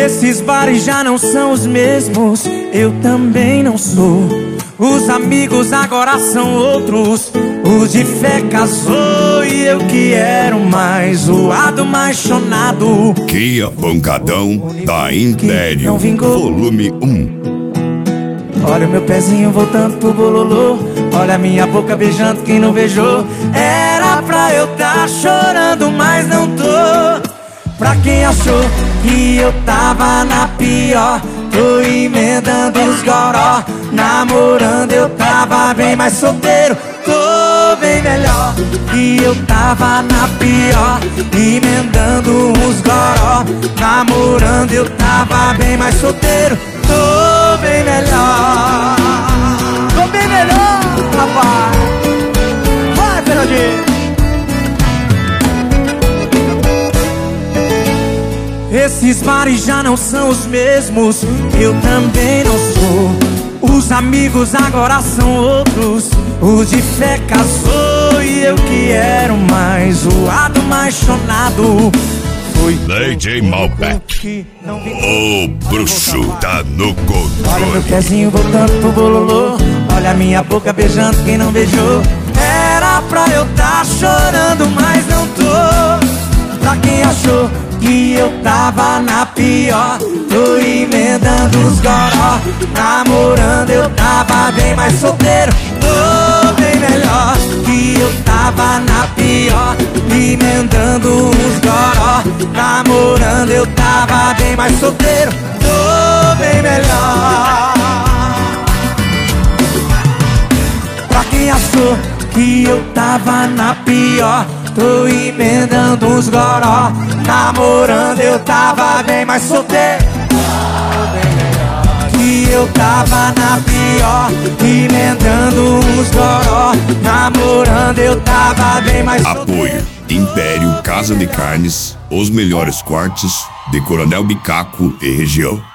Esses bares já não são os mesmos, eu também não sou. Os amigos agora são outros, os de fé casou e eu que era o mais zoado, mais chonado. Kia Pancadão da Império, volume 1. Olha o meu pezinho voltando pro bololô, olha a minha boca beijando quem não beijou. Era pra eu tá chorando, mas não tô. Pra quem achou que eu tava na pior, tô emendando os goró. Namorando eu tava bem mais solteiro, tô bem melhor. E eu tava na pior, emendando os goró. Namorando eu tava bem mais solteiro, tô bem melhor. Tô bem melhor, rapaz. Vai, Fernandinho. Esses bares já não são os mesmos, eu também não sou. Os amigos agora são outros, os de fé casou e eu que era o mais zoado, mais chonado. Foi DJ Malbec, o bruxo tá no controle. Olha meu pezinho voltando pro bololô, olha a minha boca beijando quem não beijou. Era pra eu tá chorando, mas não tô. Pra quem achou que eu tava na pior, tô emendando os goró. Namorando eu tava bem mais solteiro, tô bem melhor. Que eu tava na pior, emendando os goró. Namorando eu tava bem mais solteiro, tô bem melhor. Pra quem achou que eu tava na pior, tô emendando os goró. Namorando eu tava bem mais solteiro, que eu tava na pior, emendando os goró. Namorando eu tava bem mais solteiro. Apoio Império Casa de Carnes, os melhores cortes de Coronel Bicaco e região.